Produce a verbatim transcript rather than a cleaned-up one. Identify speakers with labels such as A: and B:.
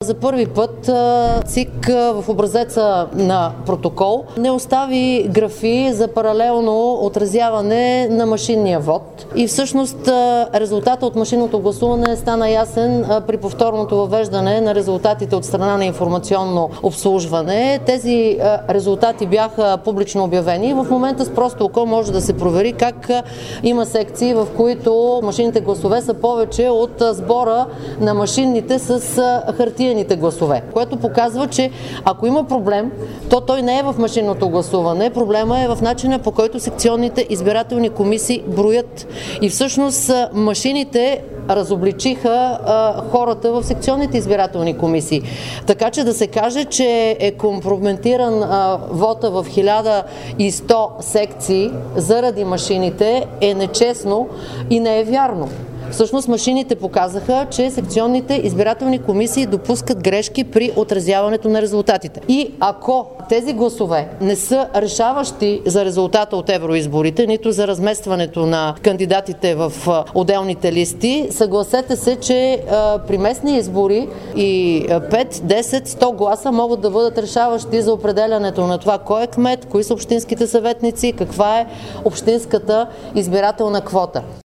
A: За първи път ЦИК в образеца на протокол не остави графи за паралелно отразяване на машинния вод. И всъщност резултата от машинното гласуване стана ясен при повторното въвеждане на резултатите от страна на информационно обслужване. Тези резултати бяха публично обявени и в момента с просто око може да се провери как има секции, в които машинните гласове са повече от сбора на машинните с хартиените гласове, което показва, че ако има проблем, то той не е в машинното гласуване, проблема е в начина, по който секционните избирателни комисии броят. И всъщност машините разобличиха а, хората в секционните избирателни комисии. Така че да се каже, че е компрометиран а, вота в хиляда и сто секции заради машините е нечестно и не е вярно. Всъщност машините показаха, че секционните избирателни комисии допускат грешки при отразяването на резултатите. И ако тези гласове не са решаващи за резултата от евроизборите, нито за разместването на кандидатите в отделните листи, съгласете се, че а, при местни избори и пет, десет, сто гласа могат да бъдат решаващи за определянето на това кой е кмет, кои са общинските съветници, каква е общинската избирателна квота.